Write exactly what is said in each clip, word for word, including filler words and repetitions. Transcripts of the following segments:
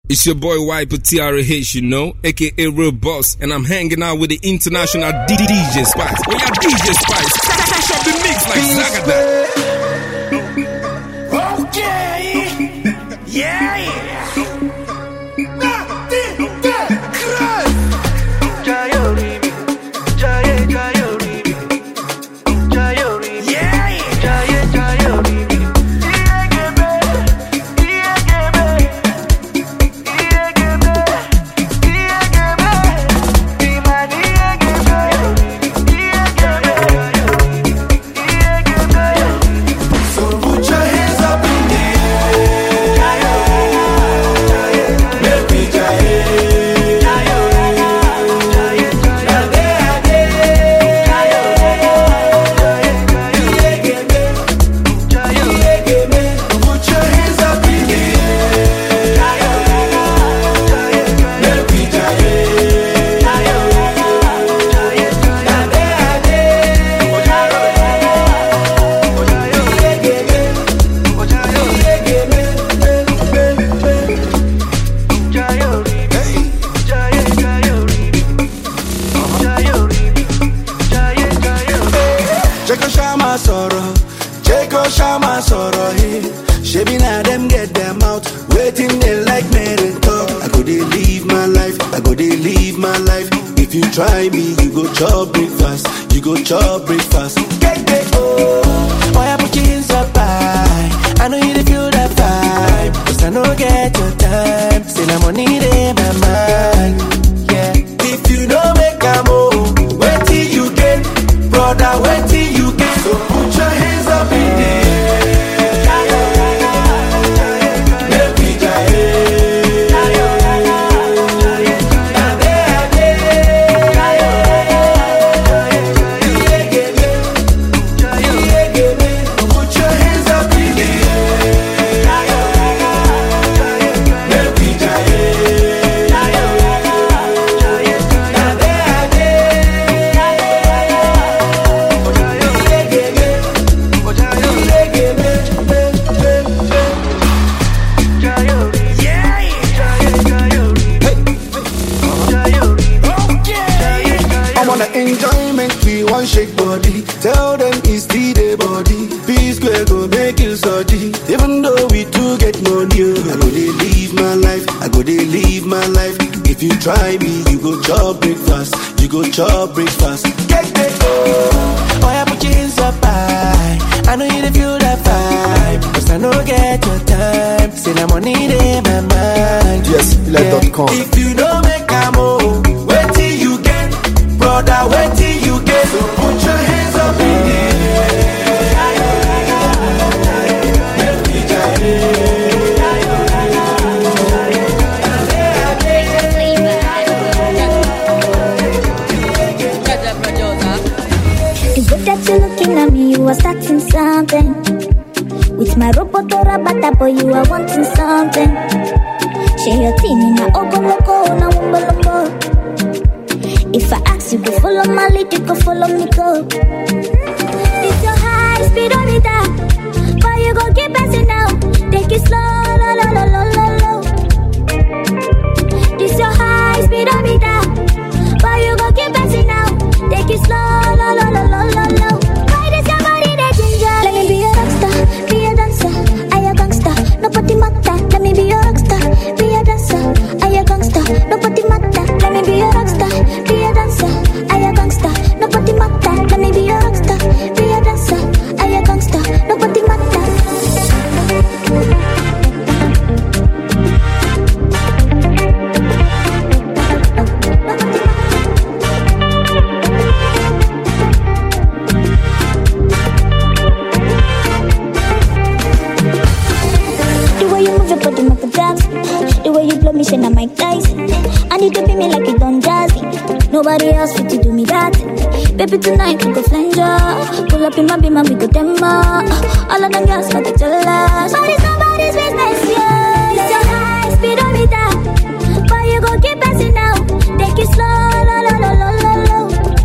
It's your boy Wiper T R H, you know, aka Real Boss, and I'm hanging out with the international D J Spice. Oh yeah, D J Spice, crash up the mix like Zagada. Okay, yeah, yeah. Try me, you go chop breakfast, you go chop breakfast. Get get oh, why I put you in so high? I know you feel that vibe, cause I know get your time. Still I'm money in my mind, yeah. If you don't make a move, wait till you get, brother, wait till you get. So put your hands up in the air. Shake body, tell them it's the day body. Peace square go make you sorry. Even though we do get money, I go they live my life, I go they live my life. If you try me, you go chop breakfast, you go chop breakfast. Get get oh, why I put you in so high? I know you feel that vibe, cause I know get your time. Say I'm money in my mind. Yes, let dot com. If you don't make a move, wait till you get, brother, wait till you get. So put your hands up in the air. It's good that you're looking at me, you are starting something. With my robot or a bata boy, you are wanting something. Share your team in a oko loko, na wumbo loko. If I ask you to follow my lead, you go follow me, go. This your high speed on it up, but you gon' keep passing now. Take it slow, lo, lo, lo, lo, lo, lo. This your high speed on it up, but you gon' keep passing now. Take it slow, lo, lo, lo, lo, lo, lo. Why does your body that ginger? Let me be a rockstar, be a dancer, I a gangster, nobody matter. Let me be a rockstar, be a dancer, I a gangster, nobody matter. Let me be a rockstar, be a dancer, I a gangster, nobody matter. Let me be a rockstar, be a dancer, I a gangster, nobody matter. The way you move your body, make a dance. The way you blow me, shine on my thighs. I need to be me like you done jazzy. Nobody else fit to do me that. Baby, tonight we go flange. Pull up in my beam and we go demo. All of them girls got the jealous. But it's nobody's business, yeah. It's your high speed on it up, but you gon' keep passing now. Take it slow, lo, lo, lo, lo, lo, lo.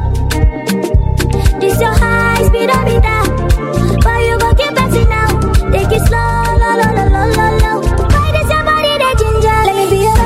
This your high speed on it up, but you gon' keep passing now. Take it slow, lo, lo, lo, lo, lo, lo. Why does your body that ginger? Let me be a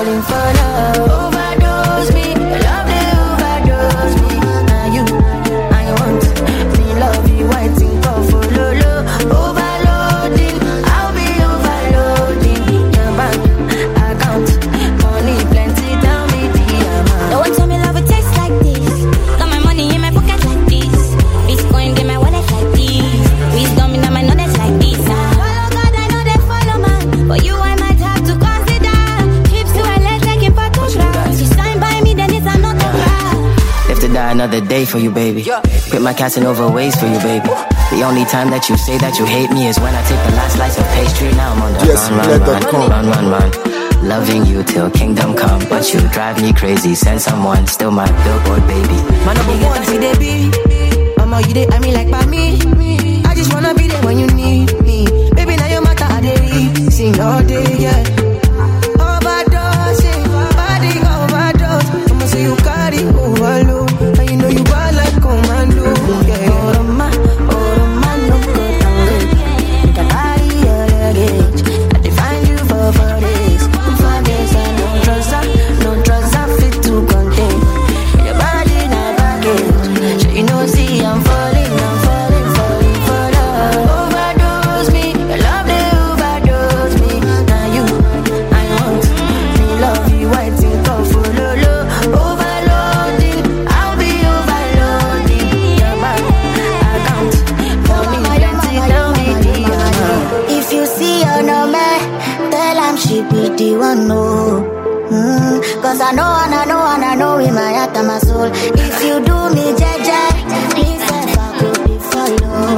falling for love. Overdose me, your love they overdose me. Now you, I want me love you, waiting for follow low. Overloading, I'll be overloading. Your bank account, money plenty, tell me the amount. Don't want to me love it tastes like this. Got my money in my pocket like this. Bitcoin in my wallet like this. Wisdom in my knowledge like this. Follow God, I know they follow man. But you, I might have to consider. Trips to L A taking photographs. You sign by me, then it's another graph. Live to die another day for you, baby. Quit my Casanova ways for you, baby. The only time that you say that you hate me is when I take the last slice of pastry. Now I'm on the Yes, run, run, run, run, run, run, run. Loving you till kingdom come, but you drive me crazy. Send someone, still my billboard baby. My number one, see they be. Mama, you dey, I mean like by me. I just wanna be there when you need me. Baby, now your matter, I dey sing all day, yeah. Overdose, yeah. Body overdose. I'ma say you carry overload. And you know you bad like commando, yeah. Oroma, oroma, no go down. Make a body your luggage. I define you for four days. For days, and no trouser, no trouser fit to contain. Your body not baggage. So you know, see, I'm falling, I'm falling, falling for love. Overdose me, your love they overdose me. Now you, I want me love you, waiting for follow low. Overloading, I'll be overloading. Your bank account, for me plenty, tell me the amount. If you see her no man, tell him she be the one, no. Mm, Cause I know and I know and I know in my heart and my soul. If you do me jeje, please never go be follow.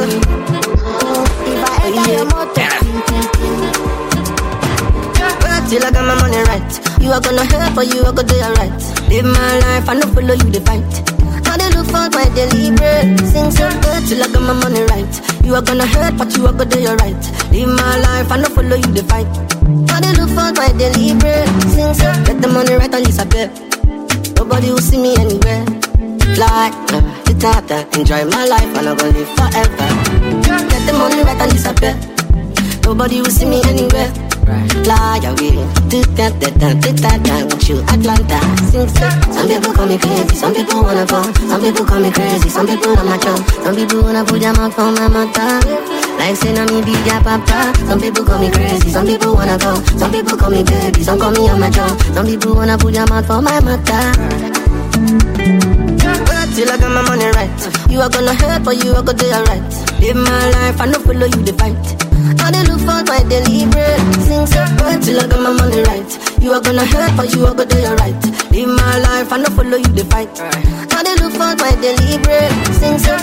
If I enter your motor, till I got my money right. You are gonna help or you are gonna do your right. Live my life, I no follow you the fight. Now they look for my deliberate. Sing so good till I got my money right. You are gonna hurt but you are gonna do your right. Live my life, I no follow you the fight. Now they look for my deliberate. Sing so get the money right on Isabel. Nobody will see me anywhere. Fly, uh, the tata, enjoy my life and I'm gonna live forever. Get the money right on Isabel. Nobody will see me anywhere. Fly away, do that, that, that, that, that, want you Atlanta. Sing so. Some people call me crazy, some people wanna fall. Some people call me crazy, some people on my job. Some people wanna put their mouth on my mouth. Like say na me be their papa. Some people call me crazy, some people wanna go. Some people call me baby, some call me on my job. Some people wanna put their mouth on my mouth. Till I got my money right. You are gonna help or you are gonna do your right. Live my life, I no follow you the fight. Now they look for my deliberate. Sing so good till I got my money right. You are gonna help or you are gonna do your right. Live my life, I no follow you the fight. Now they look for my deliberate. Sing so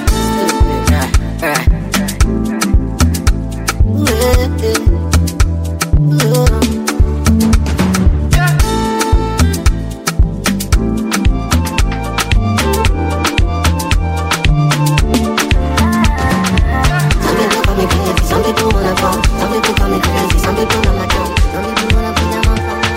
some people wanna go, some people call me crazy, some people don't like you, some people wanna put them on.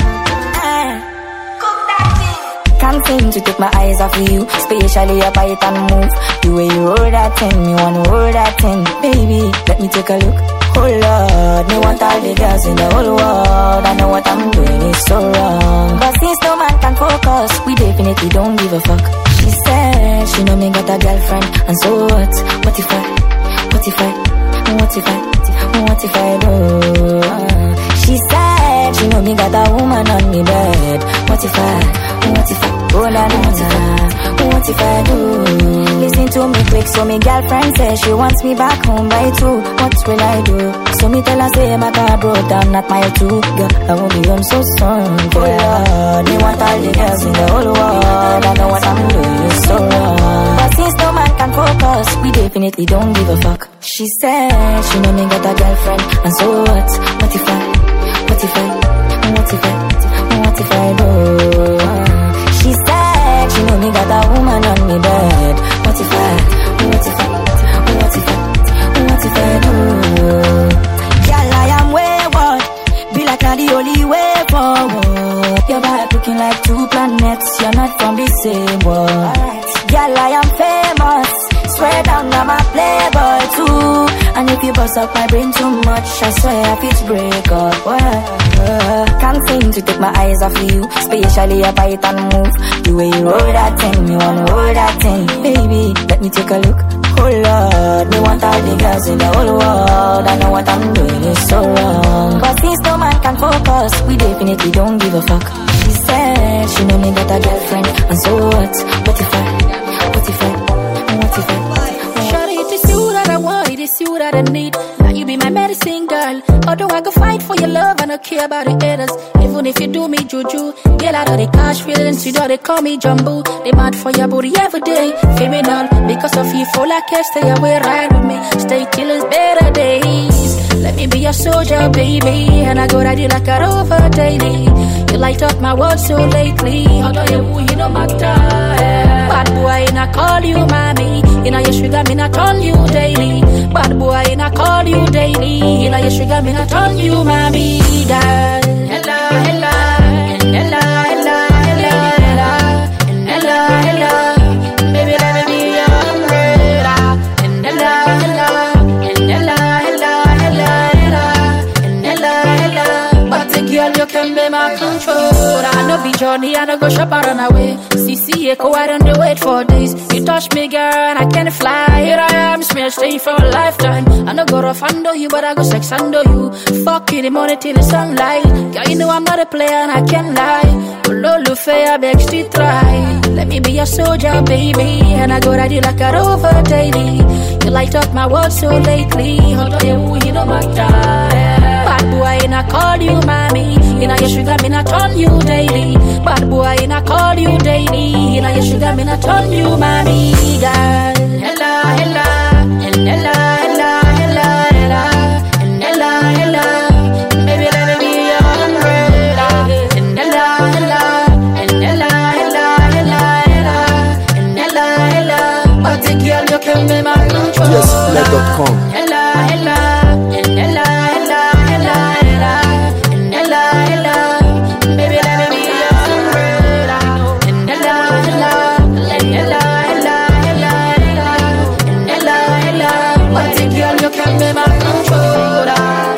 Cook that thing. Can't seem to take my eyes off of you, especially your bite and move. The way you roll that thing, me wanna roll that thing. Baby, let me take a look. Oh Lord, me want all the girls in the whole world. I know what I'm doing is so wrong. But since no man can focus, we definitely don't give a fuck. She said she know me got a girlfriend, and so what? What if I? What if I? What if I, what if I do? She said she know me got a woman on me bed. What if I, what if I, oh la la, what if I, what if I do? Listen to me quick, so me girlfriend says she wants me back home by two. What will I do? So me tell her say my car broke down, not my two. Girl, I won't be home so soon. Oh Lord, me want all the girls in the whole world. I know what I'm doing is so wrong. But since no man can focus, we definitely don't give a fuck. She said she know me got a girlfriend, and so what? What if I? What if I? What if I? What if I do? She said she know me got a woman on me bed. What if I? What if I? What if I? What if I do? Girl, I am wayward. Be like not the only way forward. Your vibe looking like two planets. You're not from the same world. Girl, I am famous. Swear down, I'm a playboy too. And if you bust up my brain too much, I swear if it's break up. Well, uh, can't can't seem to take my eyes off of you. Spatially I bite and move. The way you roll that thing, me wanna roll that thing. Baby, let me take a look. Oh Lord, me want all the girls in the whole world. I know what I'm doing is so wrong, but since no man can focus, we definitely don't give a fuck. She said she know me got a girlfriend, and so what? What if I? What if I? What if I? Shawty, it is you that I want, it is you that I need. Now you be my medicine, girl. Although I go fight for your love, I don't care about the haters. Even if you do me juju, girl, I know they cash feelings. You know they call me Jumbo. They mad for your booty every day. Criminal, because of you, fall like can't stay away, ride with me. Stay till it's better days. Let me be your soldier, baby. And I go ride you like a rover daily. You light up my world so lately. Although you, you know my time. Bad boy, and I call you mommy. You know your sugar, me not on you daily. Bad boy, and I call you daily. You know your sugar, me not on you, mommy, girl. Hello, hello, and hello, hello, hello, hello, and hello, hello. Baby, let me be your umbrella. And hello, hello, and hello, hello, hello, hello, and hello, hello. But the girl, you can be my controller. I know be Johnny, I don't go shop and run away. C C Echo, I don't do wait for days. You touch me, girl, and I can't fly. Here I am, smear stay for a lifetime. I no go rough under you, but I go sex under you. Fuck you the morning till the sunlight. Girl, you know I'm not a player and I can't lie. Lolo fair, beg to try. Let me be your soldier, baby. And I go ride you like a rover daily. You light up my world so lately. Although you, you know my time. Bad boy, and I call you mommy. You know your sugar, me not on you daily. Bad boy, and I call you daily. You know your sugar, me not on you, mommy, girl. Hello, hello, and hello, hello, hello, hello, and hello, hello. Baby, let me be your umbrella. And hello, hello, and hello, hello, hello, hello, and hello, hello. But the girl, you can be my controller. Yes, let dot com. Hello, hello, and hello, hello, hello, hello, and hello, hello. Baby, let me be your umbrella. And hello, hello, and hello, hello, hello, hello, and hello, hello. But the girl, you can be my controller.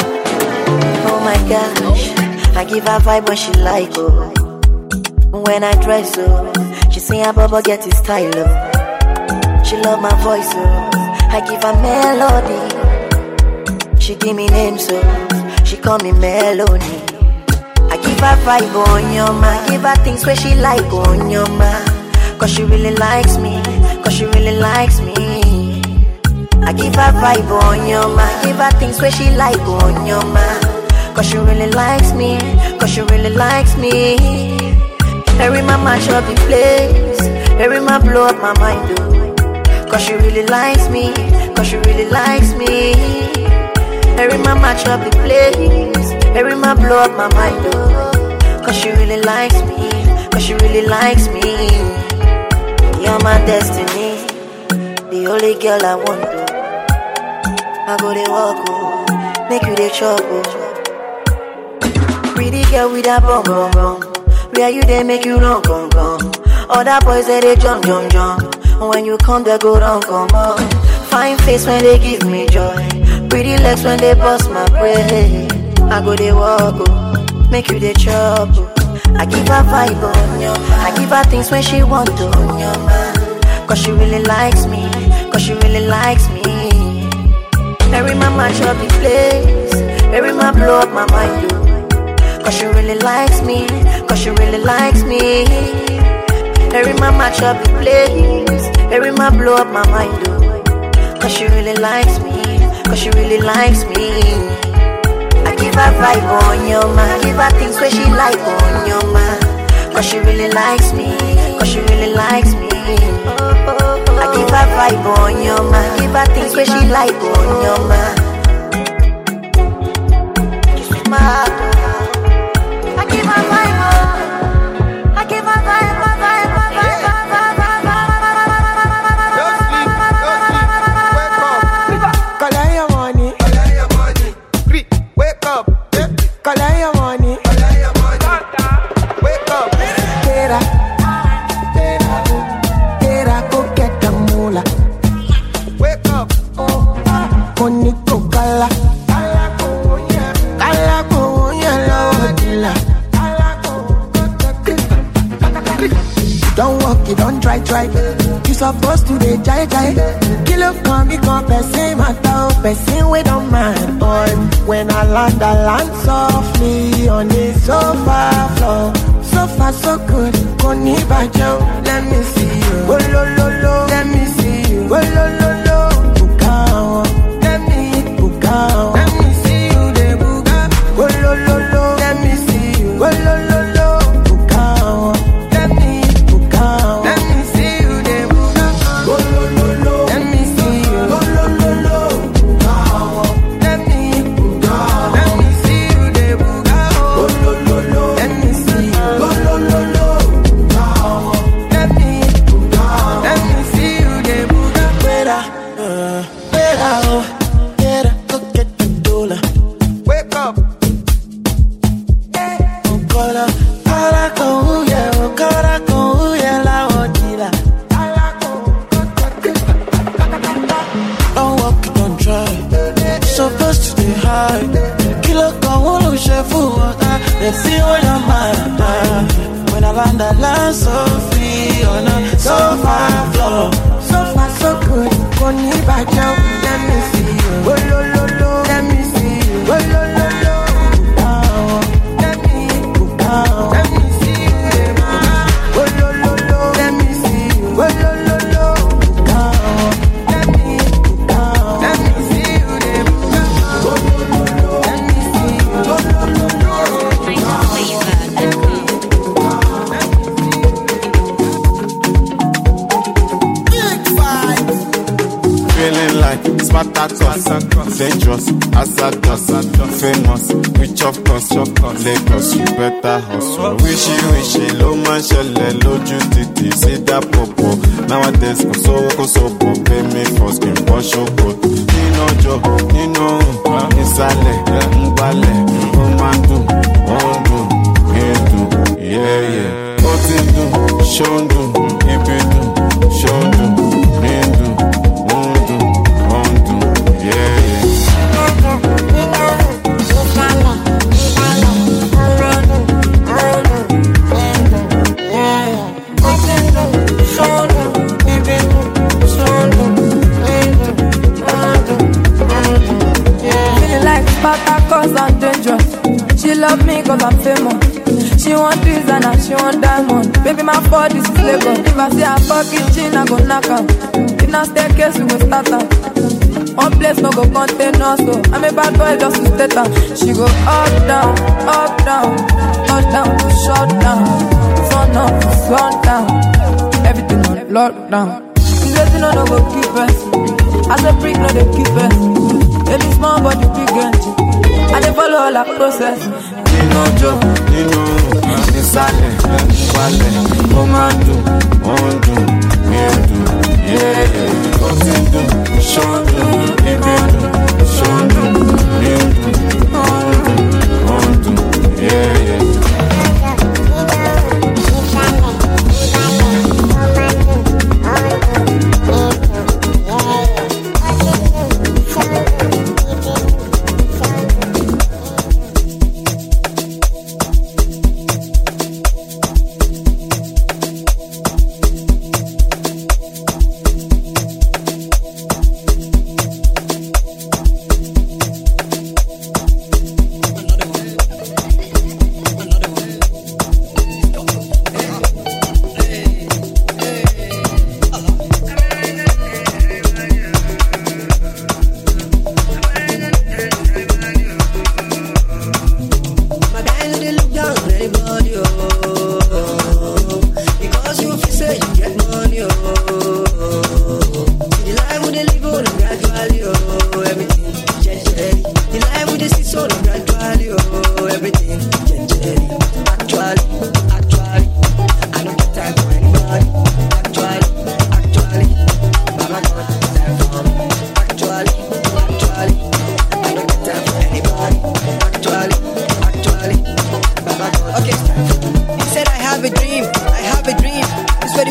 Oh my gosh, I give her vibe when she like, oh. When I dress, oh, she say her bubble get his style, oh. She love my voice, oh. I give her melody. She give me names, so she call me Melody. I give her vibe on your mind. Give her things where she like on your mind. Cause she really likes me. Cause she really likes me. I give her vibe on your mind. Give her things where she like on your mind. Cause she really likes me. Cause she really likes me. Every mama shop the place. Every man blow up my mind, though. Cause she really likes me. Cause she really likes me. Every man match up the place. Every man blow up my mind, oh. Cause she really likes me. Cause she really likes me. You're my destiny. The only girl I want, oh. I go to walk, oh. Make you the chop, oh. Pretty girl with that bum bum bum. Where you they make you run, come, come. Other boys say they jump, jump, jump. When you come, they go down, come on. Fine face when they give me joy. Pretty legs when they bust my brain. I go they walk, oh. Make you they chop, oh. I give her vibe on your mind. I give her things when she want to on your mind. Cause she really likes me. Cause she really likes me. Every man match up the place. Every man blow up my mind, oh. Cause she really likes me. Cause she really likes me. Every man match up the place. Every man blow up my mind, oh. Cause she really likes me. Cause she really likes me. I give her vibe on your mind. Give her things where she like on your mind. Cause she really likes me. Cause she really likes me. I give her vibe on your mind. Give her things where she like on your mind. She's smart. I give her vibe on. I give her vibe, vibe, vibe, vibe, vibe, vibe, vibe. Collect your money. Collect your money. Wake up. Collect your money. Collect your money. Wake up. Tera. Tera. Tera go get the moolah. Wake up. Money go kala. Kala go yeah. Kala go yeah. right. You supposed to be jai jai. Kill up, come, me come, person, matter, person, we don't mind, boy. When I land, I land softly on the sofa floor. So far, so good, Koni Bajo, let me see you. Oh, lo, lo, lo, let me see you. Oh, lo, lo, lo, Bukao, let me, Bukao, let me see you, de Buga. Oh, lo, lo, lo, let me see you. Oh, lo, lo, lo, Bukao, let me, Bukao, let me see you, de Buga. Oh, lo, lo, lo, let me see you. Oh, lo, lo, lo, Bukao, let me, Bukao, let me see you, de Buga. Oh, lo, lo, lo, let me see you. Oh, lo, lo, lo, Bukao, let me, Bukao, let me see you, de Buga. Wera, uh, wera, oh, yeah, go get the dollar. Wake up. Oh, cara, cara con huye, oh, cara con huye, la odila. Don't walk, don't try. Supposed to be high. Kilo con uno, chef, let's see what your mind. When I land, I land so free on a sofa floor. So far, so good. Koni Bajo, let me see you. Oh, lo, lo, lo, let me see you. Oh, lo, lo, lo, Bukao, let me, Bukao, let me see you. Oh, lo, lo, lo, let me see you. Oh, lo, lo, lo, Bukao, let me, Bukao, let me see you. Oh, lo, lo, lo, let me see you. Oh, lo, lo, lo, feeling like Spartacus, dangerous, hazardous, famous, rich of course, Lagos, you better hustle. Wishy, wishy, low man, shelle, loju titi, see that popo. Nowadays, go so, go so, pay me for skin, wash your coat. Nino jo, Nino, Nisale, Mbale, Omandu, Ondu, Hindu, yeah, yeah. Otindu, Shondu, Ibidu, Shondu, Hindu. Cause I'm dangerous. She love me cause I'm famous. She want this and she want diamond. Baby, my body is Lagos. If I see her fucking chin, I go knock her. If not staircase, we go start her. One place no go contain us, so I'm a bad boy just to state her. She go up, down, up, down, up, down, to shut down. Sun up, sun down. Everything on lockdown. This lady no no go keep us. As a freak, no they keep us. Baby small body big energy. I dey follow all that process. Nino jo, Nino, Nisale, Wale, Omando, Ondo, Medu, yeah, Otindo, Shondo, Ibidu, Shondo, Medu, Ondo, Ondo, yeah, yeah.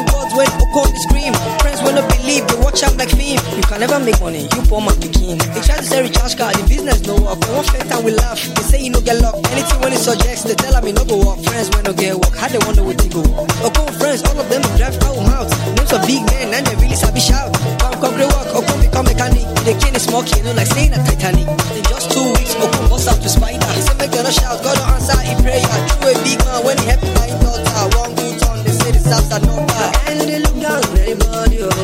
Make money, you poor man picking. They try Charge the recharge card, the business no work. When one fair time we laugh, they say you no get luck. Anything when it suggests, they tell me no go walk. Friends when no get work, how they wonder what they go walk. Or come friends, all of them will drive cow mouth. Names of big men and they really sabi shout. Come come they work, or come become mechanic. They can't smoke, you know, like staying at Titanic. In just two weeks, or come bust out to spider. He say make them shout, God don't answer in prayer. True a big man when he happy my daughter. One good turn, they say the stops are not bad. And they look down on anybody, oh.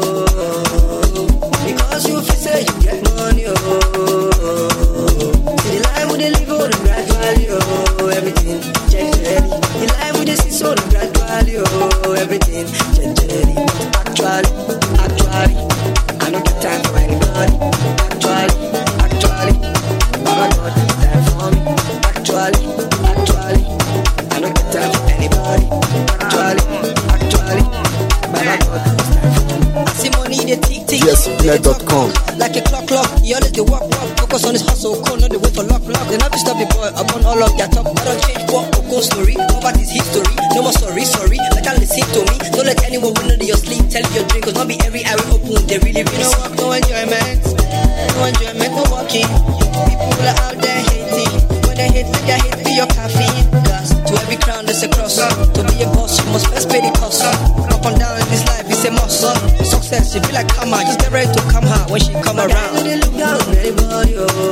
Because you feel say you get money, oh. See the life with the live on the gradually, oh. Everything, change ready. The life with the see so the gradually, oh. Everything, change ready. Actually, actually, I don't get time for anybody. Actually, actually, Baba God, time for me. Actually, actually, I don't get time for anybody. Actually, actually, Baba God, time for me. I see money they tick tick. Yes, play dot com. Like a clock clock, he always they walk walk. Focus on his hustle, call not the way for lock lock. They never stop the boy upon all of their top. I don't change what or go story. Cover his history. No more sorry, sorry. Like I listen to me. Don't let anyone win under your sleep. Tell your drink, cause not be every eye open. They really really no work, no enjoyment. No enjoyment, no walking. People are out there hating. When they hate, make their hate be your caffeine. Cause to every crown there's a cross. To be a boss, you must first pay the cost. Up and down in this life, it's a must. Success, you feel like karma. Just get ready to come her when she come around. They look down on anybody,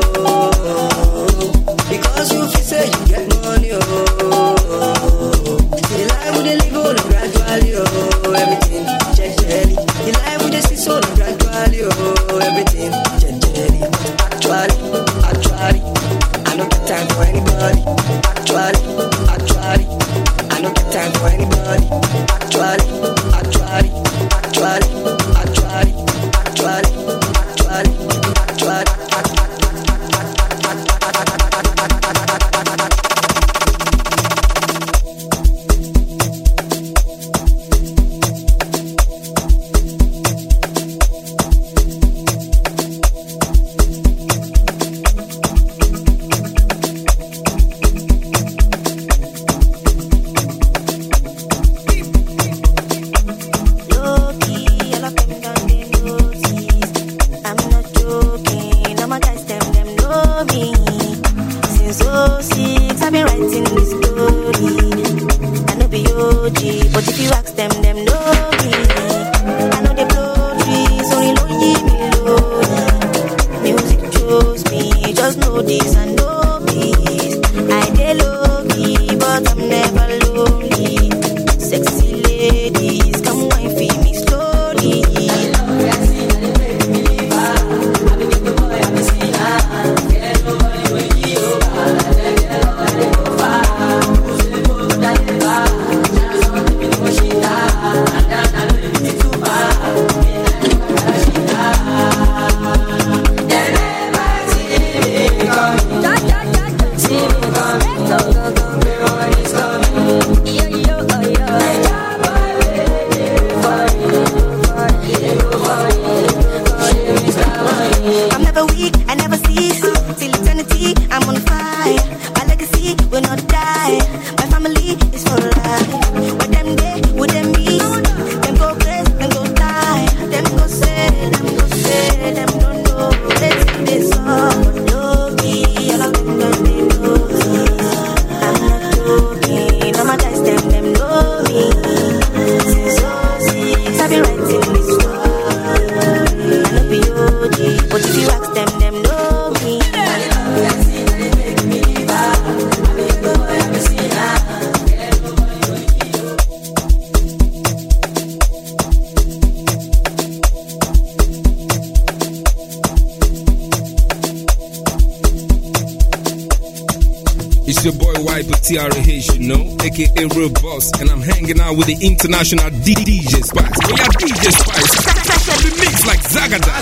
oh. Because you feel say you get money, oh. See the life with the live on the gradually, oh. Everything, change jelly. The life with the see so the gradually, oh. Everything, change jelly. Actually, actually, I don't get time for anybody. Actually, actually, I don't get time for anybody. Actually, actually, actually, actually, actually, actually, actually. But if you ask them, them know me. I know they blow trees, only lonely me lonely. Music chose me, just know this and know peace. I dey low key, but I'm never lonely. Sexy ladies, come wine for me slowly. It's your boy Wiper T R H, you know, aka Real Boss, and I'm hanging out with the international D J Spice. We are D J Spice, crash up the mix like Zagada.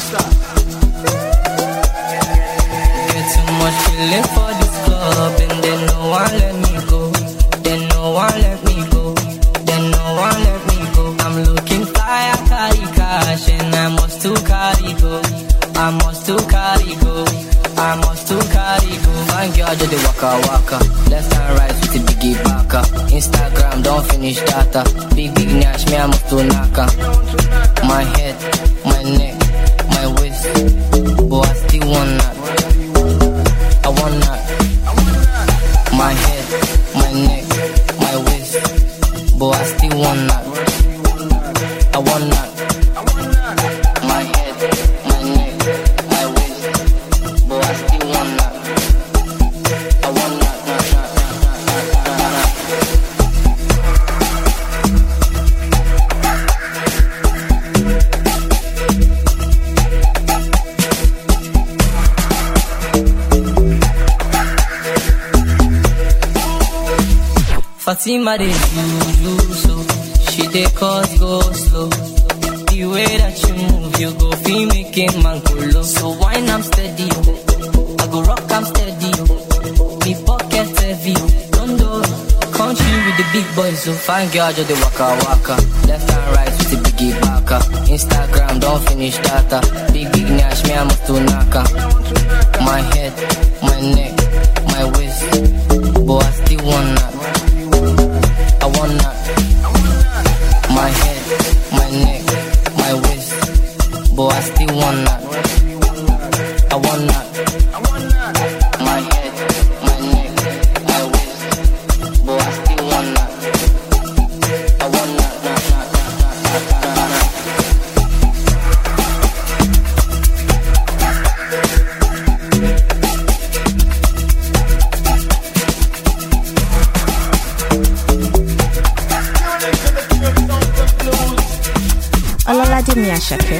Get too much feeling for this club, and then no one let me go. Then no one let me go. Then no one let me go. I'm looking fly, I carry cash, and I must to carry go. I must to carry go. I must to carry go. My girl do the waka waka, left and right with the biggie baka. Instagram don't finish data. Big big nash, me I must to naka. My head, my neck, my waist, but I still want but I still want that. I want that. My head, my neck, my waist, but I still want that. I want that. Fatima dey do you so, she dey cause go slow. The way that you move, you go feel making man go low. So wine I'm steady, I go rock I'm steady. Me pocket heavy, don't do country with the big boys. So fine girl just dey waka waka, left and right with the biggie baka. Instagram don't finish data, big big nash me I must to naka. My head, my neck, my waist, but I still want that. I want that. My head, my neck, my waist, but I still want that. I want that. My head, my neck, my waist, but I still want that. I want that. Ololade Miyashake.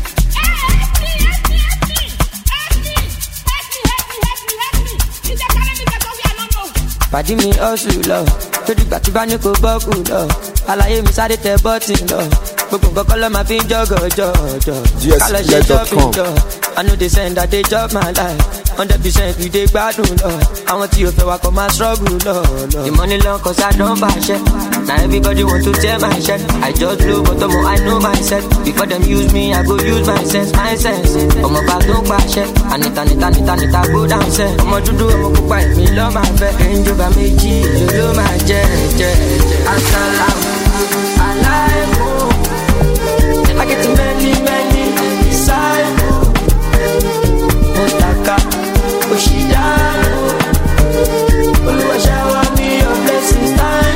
Pàdí mi hustle lọ, lórí ìgbà tí bá ní kò bọ́ọ̀kù lọ. Àlàyé mi sáré tẹ bọ́tì lọ, gbogbo nǹkan kọ́ ló máa fi ń jọ́gọ̀ jọ̀jọ̀. Ká lọ ṣe shopping jọ, I know they send that they chop my life. Hundred percent we dey gbádùn lọ, àwọn tí o fẹ́ wa kọ́ máa struggle lọ. The money long cause I don fashion, now everybody want to tear my shirt. I just blow but omo I know myself, before them use me I go use my sense, my sense. Ọmọ bá tó ń pàṣẹ, ànita nita nita nita go down sẹ́. Ọmọ dúdú ọmọ pupa èmi lọ́ máa fẹ́. Ẹ̀ńjọba méjì ló ló máa jẹ́ jẹ́ jẹ́. Asalamu alaikum, I get many many disciples. Motaka Oshidano, Oluwa shower me your blessings time.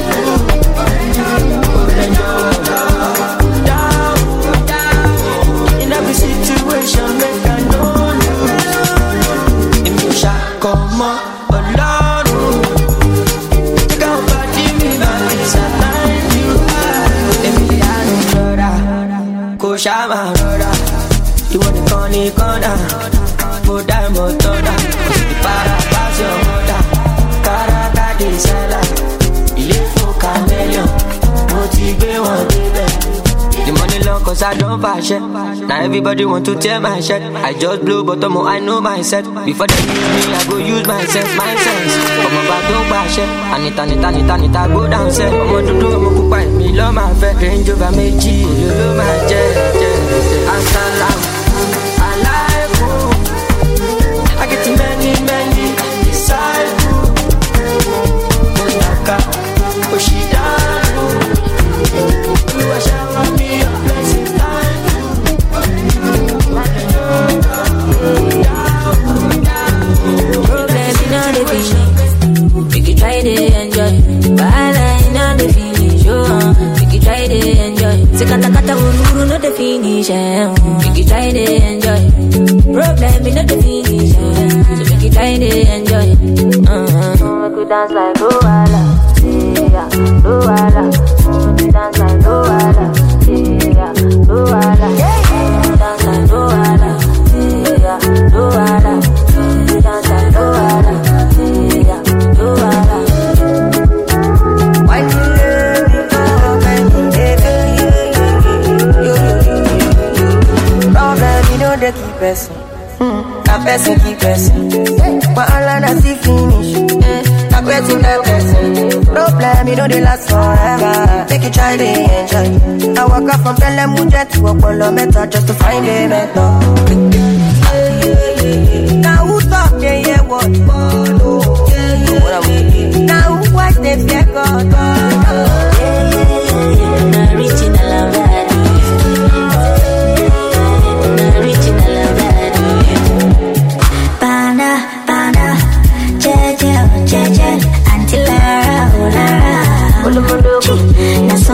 Open your down, down. In every situation make I know lose. If you shall come on alone, take out body me back is a thank you. Emiliano Flora, Koshama Flora, you want the corny corner. Moda motoda, para pass your moda, Caracas de Sala, il faut caméléon, motivé one baby. The money long cause I don't fashion, now everybody want to tear my shirt. I just blow but omo I know myself, before they use me I go use my sense, my sense. Ọmọ bá tó ń pàṣẹ, ànita nita nita nita go down sẹ́. Ọmọ dúdú ọmọ pupa èmi lọ́ máa fẹ́. Range Rover méjì ló ló máa jẹ́ jẹ́ jẹ́. Asalamu alaikum, I get many, many disciples. Motaka Oshidano, you are showing me a blessing time. Problem in all the feelings, make you try to enjoy. Bala in all the feelings, yo. Make you try to enjoy. Sekata kata ururu no the finish, make you try to enjoy. Problem in all the feelings, so make you try to enjoy. Uh-huh. Make you dance like Luala, yeah, Luala. Make you dance like Luala, yeah, Luala. Make you dance like Luala, yeah, Luala. Make you dance like Luala, yeah, Luala. Why you love me for when you problem, you know they keep us. A person keep person, but all I see finish. That person, that person. Problem, you know they last forever. Make you try to enjoy. I walk up from Telemuja to Apollo Meta just to find a method. Now who talk they hear what? Now who watch they fear God? Original love. Jeje, until I roll around.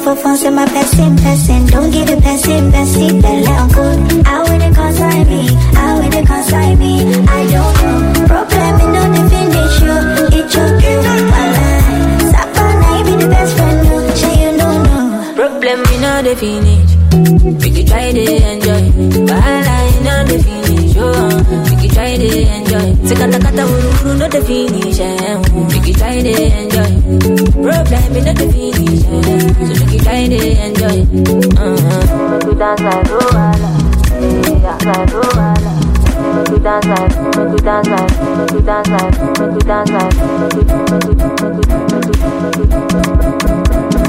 for fun, say my person, person. Don't give it person, person. Then let 'em good. I wouldn't consign me, I wouldn't consign me. I don't know. Problem in no the finish you. It took you my life. Sapana, you be the best friend, no. Say you don't know. Problem in no the finish. Make you try to enjoy. Bahala in no the finish, oh. Make you try to enjoy. Say kata kata uru uru no the finish, eh. Make you try to enjoy. Problem in no the finish, eh. So make you try to enjoy. Uh-huh. Make you dance like Roala, yeah, like Roala. Make you dance like, make you dance like, make you dance like, make you dance like, make you, make you, make you, make you, make you.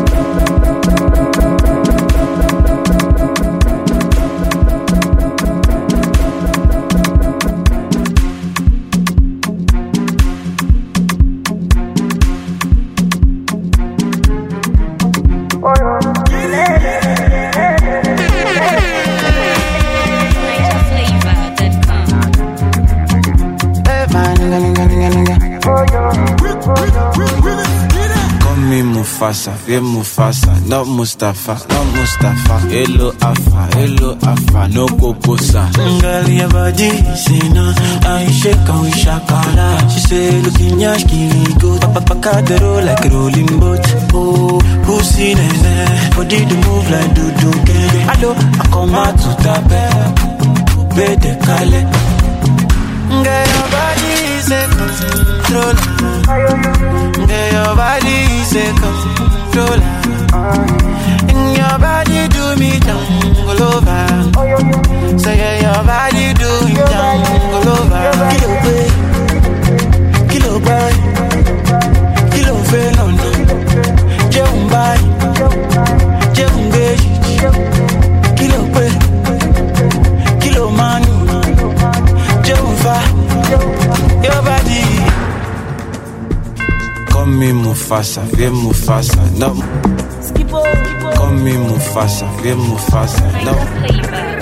Mufasa, yeah Mufasa, not Mustafa, not Mustafa. Hello Alpha, hello Alpha, no Kokosa. Girl, your body, say no, I shake and we shakala. She say, looking yash, give go. Papa paka the roll like a rolling boat. Oh, who's seen it? Body to move like do do get. Hello, I come out to tape, bede kale. Girl, your body is a control. Girl, your body is a controller. And your body do me jungle over. Say yeah, your body do me jungle over. Kilo boy, kilo boy, kilo felon. Jumbai, jumbe, kilo boy, kilo man, jumba, your body. Call me Mufasa, yeah Mufasa, no. Call me Mufasa, yeah Mufasa, no.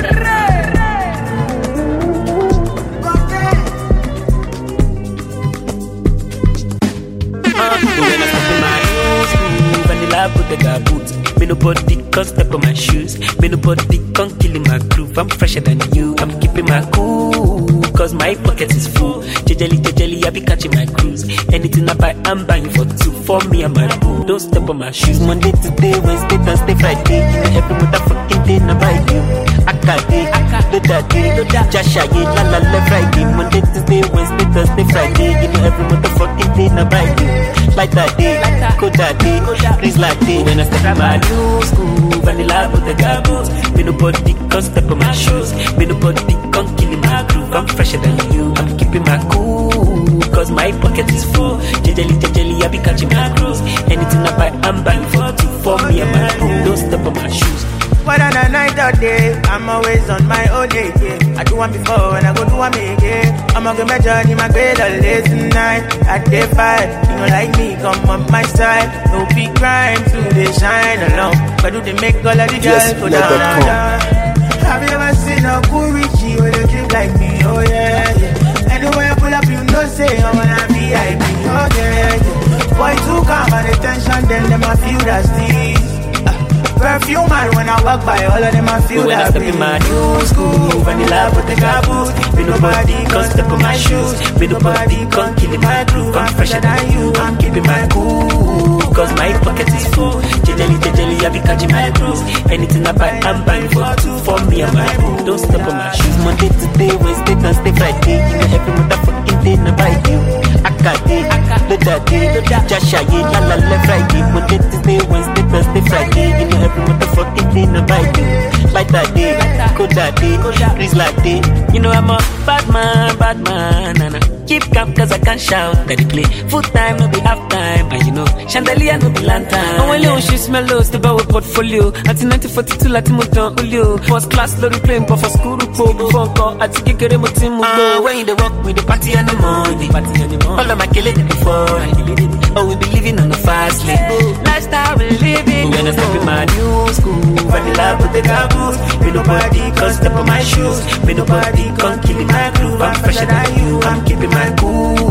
Put the boot. Me nobody can step on my shoes. Me nobody can kill my groove. I'm fresher than you. I'm keeping my cool, cause my pocket is full. Jejely, jejely, I be catching my cruise. Anything I buy, I'm buying for two. For me and my boo. Don't step on my shoes. Monday to day, Wednesday, Thursday, Friday. You know every motherfucking day, I buy you. Akade, akade, dade, Jasha, ye, la la la, Friday. Monday to day, Wednesday, Thursday, Friday. You know every motherfucking day, I buy you. Like that day, go that day, please like day. When I step on my new school, vanilla with the gaboot. Me nobody can step on my shoes. Me nobody can kill my groove. I'm fresher than you. I'm keeping my cool, cause my pocket is full. Jejely, jejely, I be catching my cruise. Anything I buy, I'm buying for two. For me and my boo. Don't step on my shoes. Whether a night or day, I'm always on my own day, yeah. I do one before and I go do one again. I'ma go my journey, my bed all day tonight. At day five, you know like me, come on my side. No big crime to they shine along. But do they make all of the girls go down, down, down. Have you ever seen a cool Richie with a drip like me? Oh yeah, yeah. Anywhere I pull up, you know say I'm on a V I P. Oh yeah, yeah. Boy too calm and attention, then them I feel that steez. Perfume man when I walk by, all of them I feel when that. When I step in my new school, vanilla with the gaboot. Me nobody can step on my shoes. Me nobody can kill my groove. I'm fresher than you. I'm keeping my cool, cause my pocket is full. Jejely, jejely, I be catching my cruise. Anything I buy, I'm buying for two. For me and my boo. Don't step on my shoes. Monday to day, Wednesday, Thursday, Friday. You know every motherfucking day, I buy you. Akade, akade, dade, Jasha, ye, la la la, Friday. Monday to day, Wednesday, Thursday, Friday. You know every motherfucking day, I buy you. Like that day, go that day, please like day. You know I'm a bad man, bad man, and I keep calm cause I can't shout. That they play full time, no be half time. And you know, chandelier no be lantern. And when you shoot smell low, step out with portfolio. At nineteen forty-two, Latin Mutan Ulio. First class, lorry plane, but for school, po, before call, at Tiki Kere Mutim Mugo. When they rock with the party and the money, party and the money. All of my killing it before. Oh, we be living on the fast lane. Lifestyle we living. When I step in my new school, vanilla with the gaboot. Me nobody can step on my shoes. Me nobody can kill my groove. I'm fresher than you. I'm keeping my cool,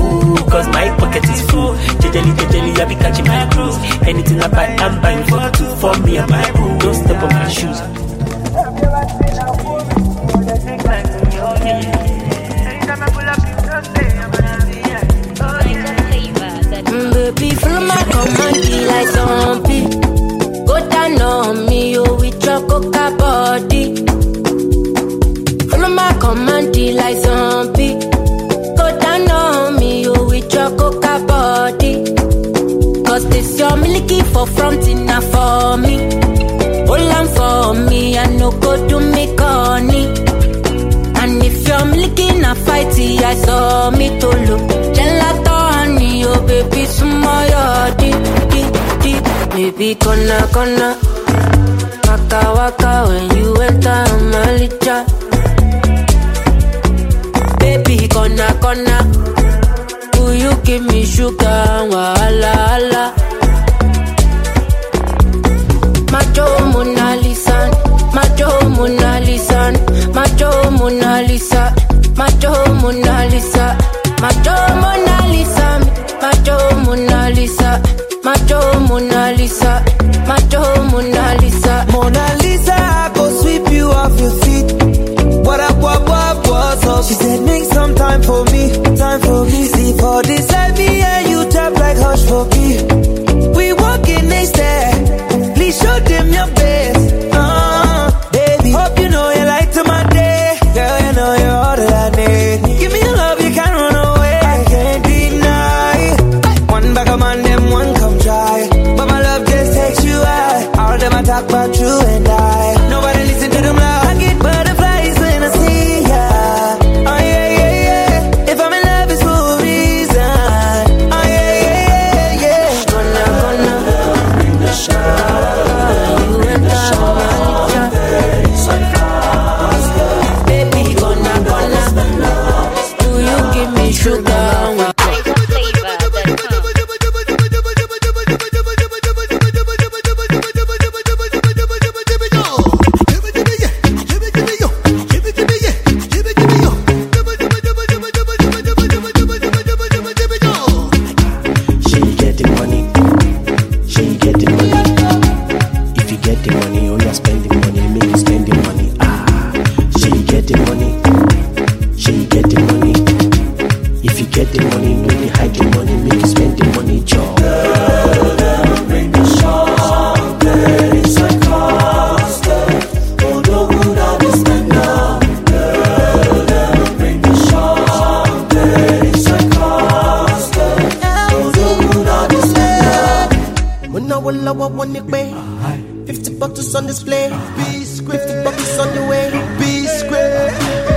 cause my pocket is full. Jejeli, jejeli, I be catching my cruise. Anything I buy, I'm buying for two. For me and my crew, don't step on my shoes. Mm, baby, follow my command, be like zombie. Go down on me, oh, with your coca body. Follow my command, be like zombie. Go down on me, oh, with your coca body. Cause this your milky for front enough for me. Hold on for me, I no go do me corny. And if you're milking a fighty, I saw me to look. Gelato honey, oh baby, sumoyo deep, deep, deep. Baby, gonna, gonna. Waka, waka, when you enter my licha. Baby, gonna, gonna. Will you give me sugar, wala, wala. Macho Mona Lisa, Macho Mona Lisa, Macho Mona Lisa, Macho Mona Lisa, Macho Mona Lisa, Macho Mona Lisa, Macho Mona Lisa, Macho Mona Lisa. Mona Lisa, I go sweep you off your feet. What up, what, what, what's up? She said make some time for me, time for me. See for this life, me and you tap like hush for me. We walking next there. Please show them your best, uh, baby. Hope you know you light to my day. Girl, you know you're all that I need. Give me your love, you can't run away. I can't deny. One back of man, them one come try. But my love just takes you high. All them I talk about you and I. Nobody listen to them loud. I get butterflies when I see ya. Oh yeah, yeah, yeah. If I'm in love, it's for a reason. Oh yeah, yeah, yeah, yeah. Gonna, gonna bring the shower. fifty bottles on display. fifty bottles on the way. Be square.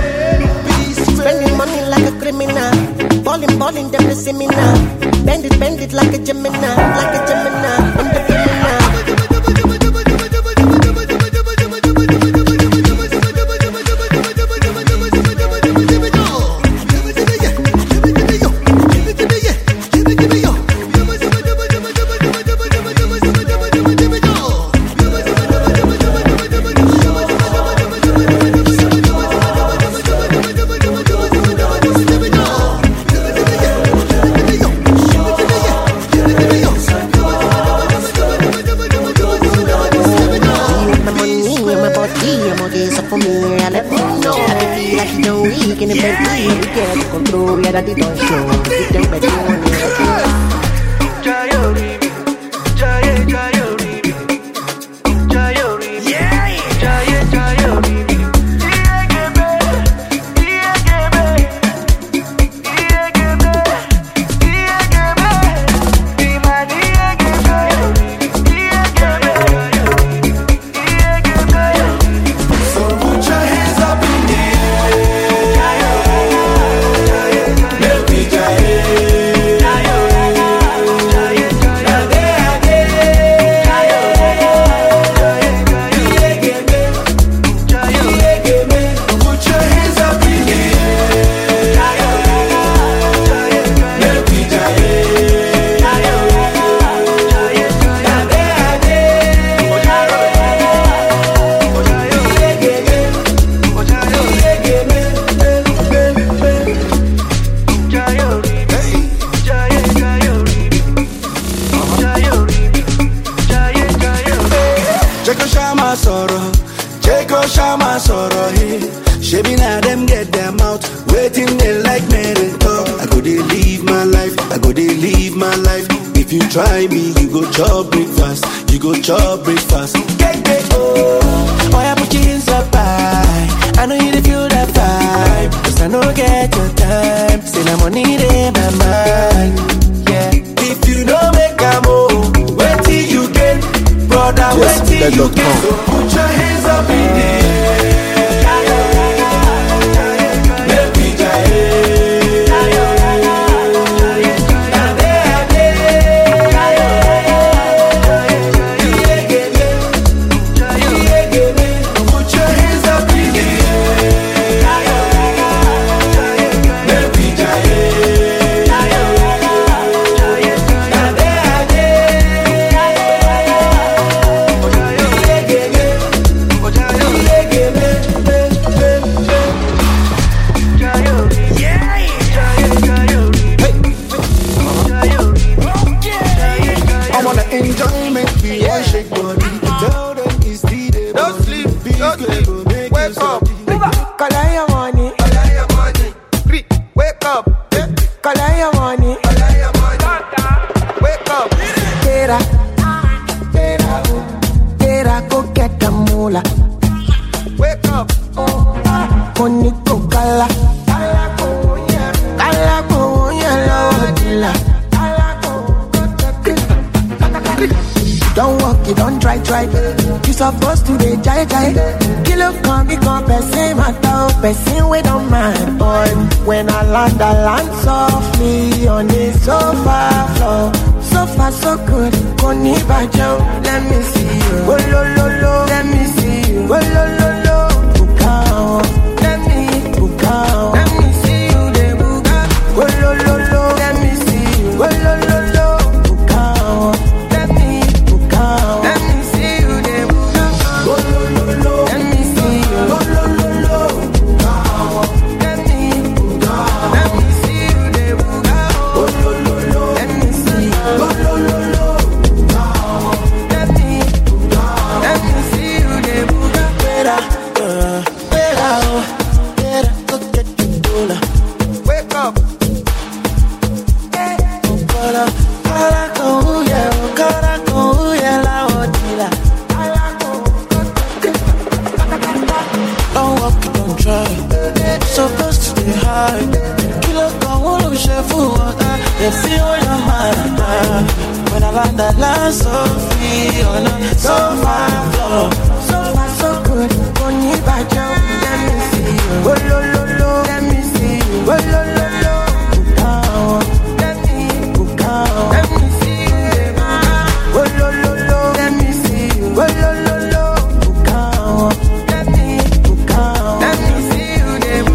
Be square. Spending money like a criminal. Balling, balling, them the see me now. Bend it, bend it like a Gemini. Like a Gemini. In the criminal. Yeah. shama sorrow hey. Shebi na them get them out. Waiting they like me to talk. I go they live my life. I go they live my life. If you try me, you go chop breakfast. You go chop breakfast. Get get oh. Why I put you in so high? I know you to feel that vibe. Cause I know get your time. Still I'm money in my mind. Yeah. If you don't make a move, wait till you get. Brother, wait till you get. So put your hands up in the air. Let me supposed to be jai jai. Kilo come me come person matter, person we don't mind. Boy, when I land, I land softly on the sofa floor. So far so good, koni bajo. Let me see you. Oh lo lo lo, let me see you. Oh lo lo lo, bukao. Let me bukao. Let me see you, de buka. Oh lo lo lo, let me see you. Oh lo lo lo, bukao. Let me bukao. Let me see you, de buka. Oh lo lo lo, let me see you. Oh lo lo lo, bukao. Let me bukao. Let me see you, de buka. Oh lo lo lo, let me see you. Oh lo lo lo, bukao. Let me bukao. Let me see you, de buka. Better, uh, better, oh, better, go get your dollar. Wake up. Okara, okara, oh yeah, okara, oh yeah, la odila. Don't walk, don't try. Supposed to be high. Kilo come, won't lose your food. They feel your mind. When I land, I land so free on a sofa floor. So far, so good. Koni bajo, let me see you. Oh lo lo lo, let me see you. Oh lo lo lo, bukao. Let me bukao. Let me see you. Oh lo lo lo, let me see you. Oh lo lo lo, bukao. Let me bukao. Let me see you.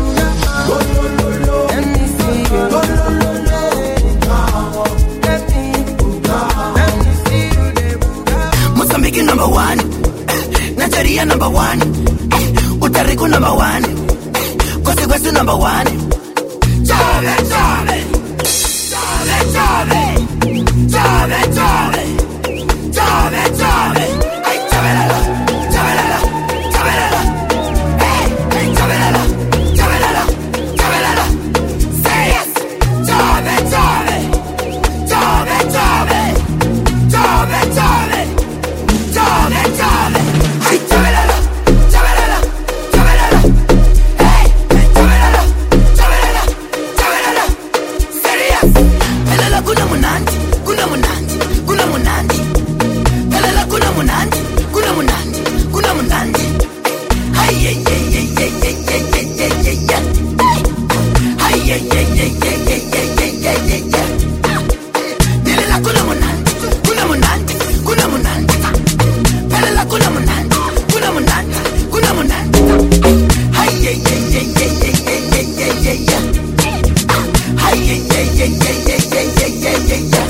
Oh lo lo lo, let me see you. Oh lo lo lo, bukao. Let me bukao. Let me see you. Mozambique number one, Nigeria number one, Utariku number one, Kwesi Kwesi number one. Chave, chave, chave, chave, chave, chave, chave, chave. Ay, chavelala, chavelala, chavelala. Hey, hey, chavelala, chavelala, chavelala. Say yes. Chave, chave, chave, chave, chave, chave, chave, chave. Ay, chavelala, chavelala, chavelala. Hey, hey, chavelala, chavelala, chavelala. Serious. Pelala kuna munandi, kuna munandi, kuna munandi. Pelala kuna munandi, kuna munandi, kuna munandi. Hey, hey, hey, hey, hey, hey, hey, hey, hey, hey, hey. Hey, hey, hey, hey, hey, hey, hey, hey, hey, hey, hey. Pelala kuna munandi, kuna munandi, kuna munandi. Pelala kuna munandi, kuna munandi, kuna munandi. Hey, hey, hey, hey, hey, hey, hey, hey, hey, hey, hey. Hey, hey, hey, hey, hey, hey, hey, hey, hey, hey, hey.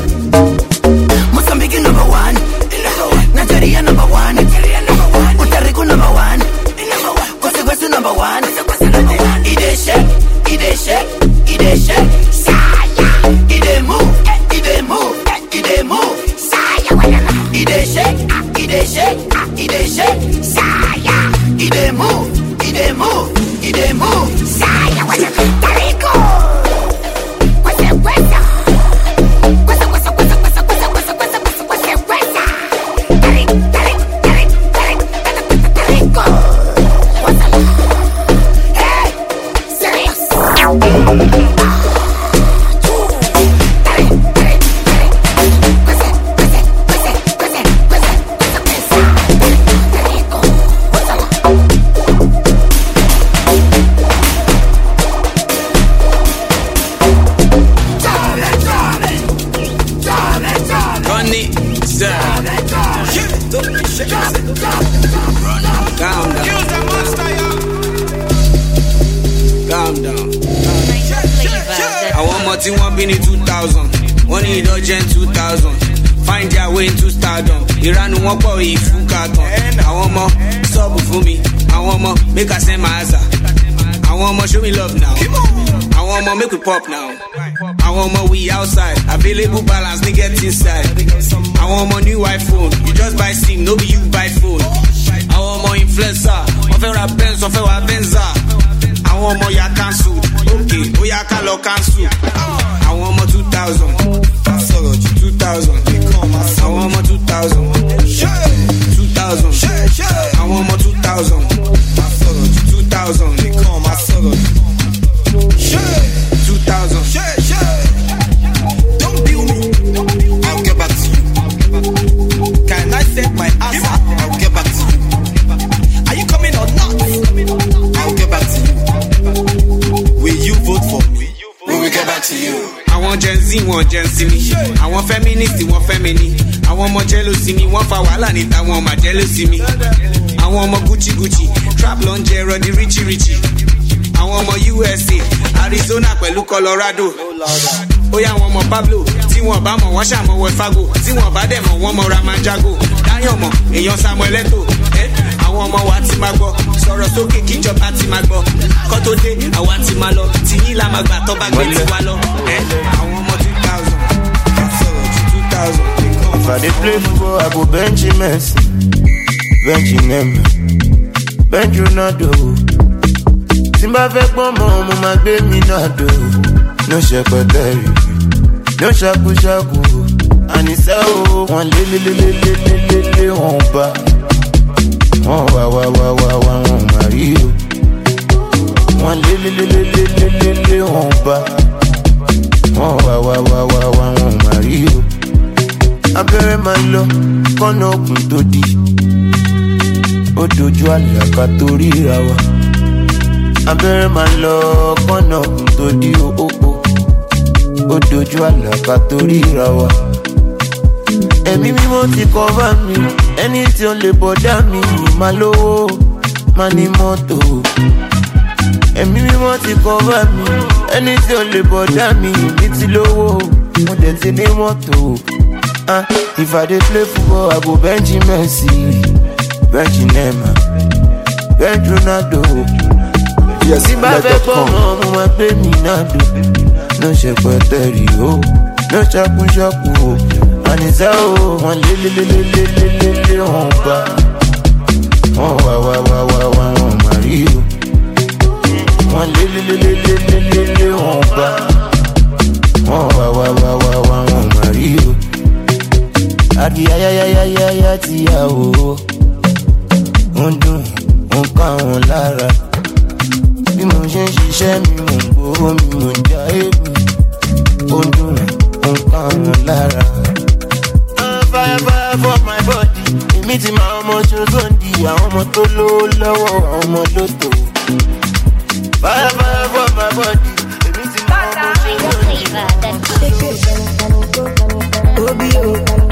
Mozambique number one, Nigeria number one, Utariku number one, Kwesi Kwesi number one. Ide shake, ide shake, ide shake, saya. Ide move, ide move, ide move, saya. Ide shake, ide shake, ide shake, saya. he dey move, he dey move, he dey move. Saya, what's up, Tarico? What's up, what's up? What's up, what's up, what's up, what's up, what's up, what's up, what's up, what's up, what's up, what's up? Tarico, Tarico, Tarico, Tarico, Tarico. What's up? Hey, serious? Calm down. Calm down. I want more than one bin in two thousand. One in urgent two thousand. Find their way into stardom. Iran won't go if you can't. I want more sub for me. I want more make us send my answer. I want more show me love now. I want more make we pop now. I want more we outside. Available balance, nigga get inside. I want more new iPhone. You just buy SIM, no be you buy phone. I want more influencer. One fair Benz, one fair Benza. I want more ya cancel. Okay, oh ya calo cancel. I want more two thousand. Two thousand. I want more two thousand. Two thousand. I want more two thousand. Two thousand. Two thousand. Don't bill me. I'll get back to you. Can I set my ass up? I'll get back to you. Are you coming or not? I'll get back to you. Will you vote for me? When we get back to you. I want Gen Z, want Gen Z me. I want feminists, want feminine. I want more jealousy me. One for wala need I want my jealousy me. I want more Gucci Gucci. Trap longero, the Richie Richie. I want more U S A, Arizona, pẹ̀lú Colorado. Oh yeah, I want more Pablo. Tí wọ́n bá mọ̀ wọ́n ṣàmọ̀ wọ Fago. Tí wọ́n bá dẹ̀ mọ̀ wọ́n mọ̀ Ramanjago. Dáyọ̀ mọ̀ èèyàn Samuel Eto'o. Àwọn ọmọ wa ti máa gbọ́. Sọ̀rọ̀ sókè kíjọba ti máa gbọ́. Kọ́ tó dé àwa ti máa lọ. Tìyín la máa gbà tó bá gbé tiwa lọ. Àwọn ọmọ two thousand. two thousand. If I dey play football, I go bench Messi, bench Neymar, bench Ronaldo. Simba fẹ́ gbọ́n mọ́ mo máa gbé mi náà dò. No ṣẹpẹtẹrì, no ṣakúṣakú. Àníṣe o, wọ́n lé lé lé lé lé lé lé lé wọ́n bá. Wọ́n wá wá wá wá wá wọ́n máa rí o. Wọ́n lé lé lé lé lé lé lé lé wọ́n bá. Wọ́n wá wá wá wá wá wọ́n máa rí o. Abẹ́rẹ́ máa lọ, kọ́nà òkun tó di. Ó dojú àlàkà tó ríra wa. Abẹ́rẹ́ máa lọ, kọ́nà òkun tó di òpó. Ó dojú àlàkà tó ríra wa. Ẹ̀mí mímọ́ ti cover mi, ẹni tí ó lè bọ̀dá mi. Máa lówó, máa ní mọ́tò. Ẹ̀mí mímọ́ ti cover mi, ẹni tí ó lè bọ̀dá mi. Mi ti lówó, mo dẹ̀ ti ní mọ́tò. Uh, if I dey play football, I go bench Messi, bench Neymar, bench Ronaldo. Yes, Simba fẹ́ gbọ́ mọ́ mo máa gbé mi náà dò. No ṣẹpẹtẹrì o, no ṣakúṣakú o. Àníṣe o, wọ́n lé lé lé lé lé lé lé lé wọ́n bá. Wọ́n wá wá wá wá wá wọ́n máa rí o. Wọ́n lé lé lé lé lé lé lé lé wọ́n bá. Wọ́n wá wá wá wá wá wọ́n máa rí o. Àbí ayáyáyáyá ti yà wò ó. Ó ń dùn, ó ń ká wọn lára. Bí mo ṣe ń ṣiṣẹ́ mi, mò ń gbowó mi, mò ń já èmi. Ó ń dùn, ó ń ká wọn lára. Fire fire for my body. Èmi ti máa ọmọ ṣoṣoǹdì. Àwọn ọmọ tó lówó lọ́wọ́, àwọn ọmọ lóto. Fire fire for my body. Èmi ti máa ọmọ ṣoṣoǹdì. Obi o.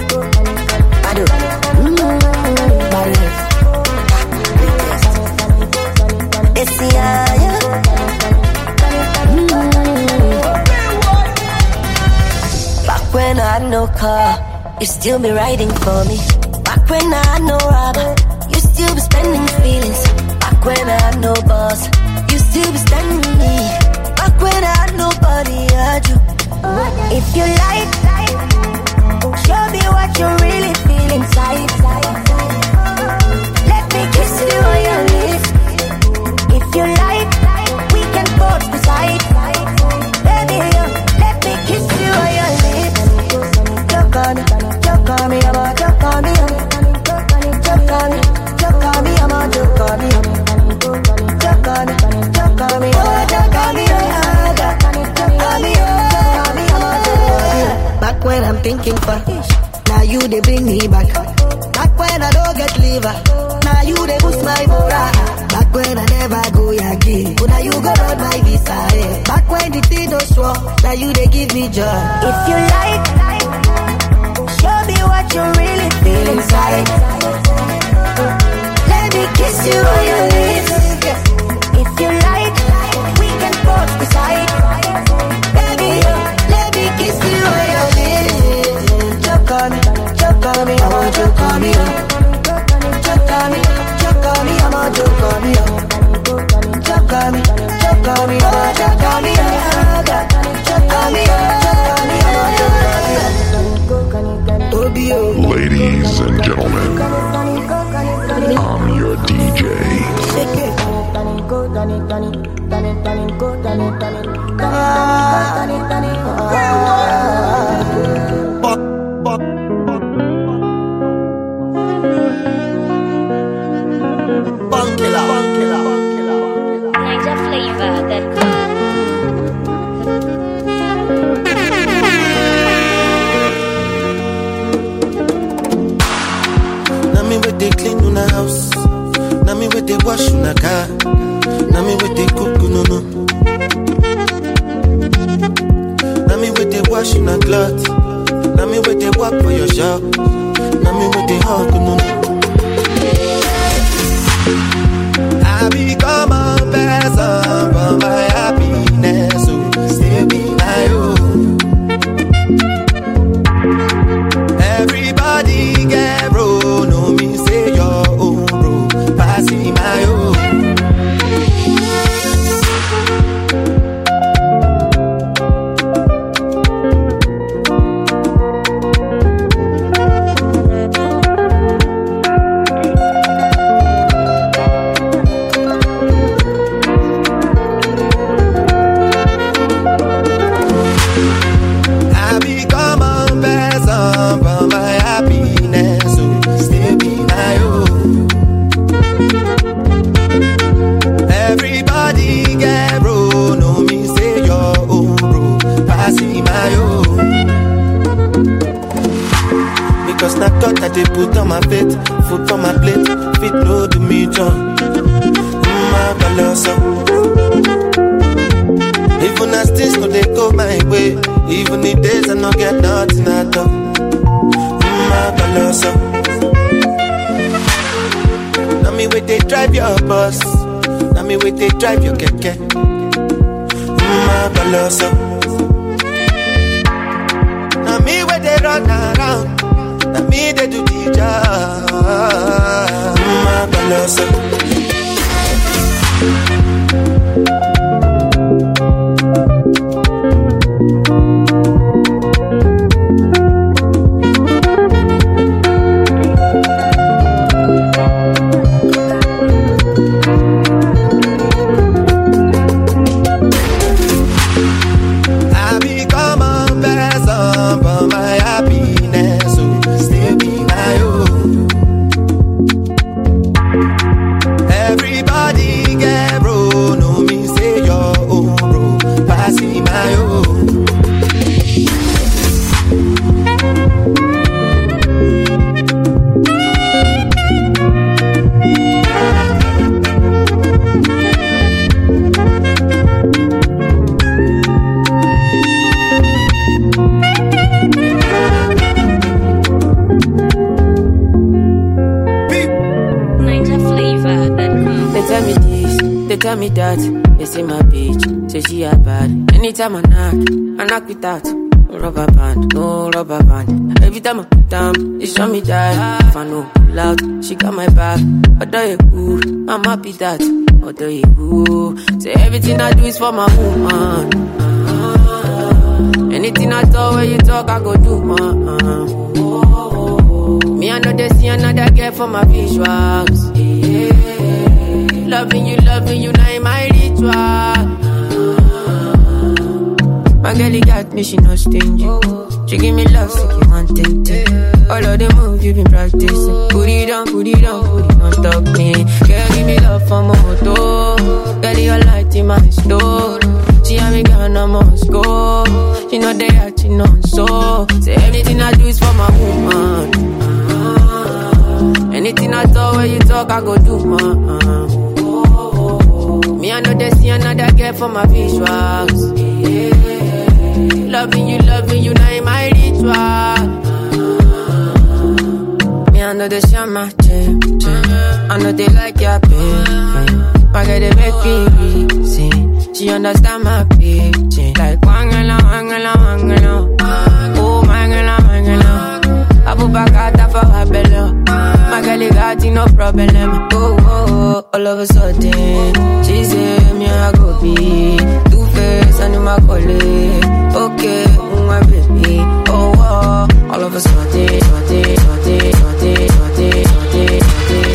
Back when I had no car, you still be riding for me. Back when I had no rubber, you still be spending feelings. Back when I had no boss, you still be standing me. Back when I had nobody, I had you. If you like, show me what you really feel inside. Let me kiss you on your lips. thinking for. Now you they bring me back. Back when I don't get liver. Now you they boost my morale. Back when I never go yagi. But now you go on my visa. Eh. Back when the thing don't swore. Now you they give me joy. If you like, show me what you really feel inside. Let me kiss you on your lips. If you like, we can both decide. Baby, let me kiss you on your lips. Choke on me, choke on me, I want to call me up. Choke on me, choke on me, I want to call me up. Choke on me, choke on me, I want to call me up. Choke on me, choke on me, I want to call me up. Ladies and gentlemen, I'm your D J. Niger flavor that Now me with they clean on the house. Now me with they wash on the car. Now me with they cook no no. Now me with they wash on the cloth. Now me with they walk for your shop. Now me with they hug no no. I become a person for my happiness. So still be my own. Everybody get bro, no me say your own bro, passing my own. They put on my plate, food on my plate, fit no to me, John. My colossa. Even as things no they go my way, even the days I no get nothing at all. My colossa. Now me wait they drive your bus, now me wait they drive your keke. My colossa. Now me wait they run around. Na me they do the job, my colossa. I become a person for my happiness. Everybody get bro, no me say your own bro, passing my own. They tell me that, they say my bitch, say she a bad. Anytime I knock, I knock it out. No rubber band, no rubber band. Every time I put down, they show me that. If I know pull out, she got my back. Although you cool, I'm happy that. Although you cool, say everything I do is for my woman. Anything I talk, when you talk, I go do, man. Me, I know they see another girl for my visuals. Yeah. Loving you, loving you, now in my ritual. My girl, got me, she no stingy. She give me love, so you want it. All of the moves you been practicing. Put it on, put it on, put it on top me. Girl, give me love for my moto. Girl, your light in my store. She have me gone, I must go. She know they are dancing on so. Say anything I do is for my woman. Uh, anything I talk when you talk, I go do, man. Uh, me, I know they see another girl for my visuals. Yeah. Loving you, loving you, now in my ritual. Uh, me, I know they share my gym, gym. I know they like your baby. My girl, they make me reason. She understand my pitching. Like, wangala, wangala, wangala. Oh, wangala, wangala. I put back out for her belly. My girl, got no problem. Oh, oh, oh, all of a sudden, she say, me, I go be Two-Face, I know my colleague. Okay, my baby. Oh, oh, all of a sudden, sudden, sudden, sudden, sudden, sudden, sudden.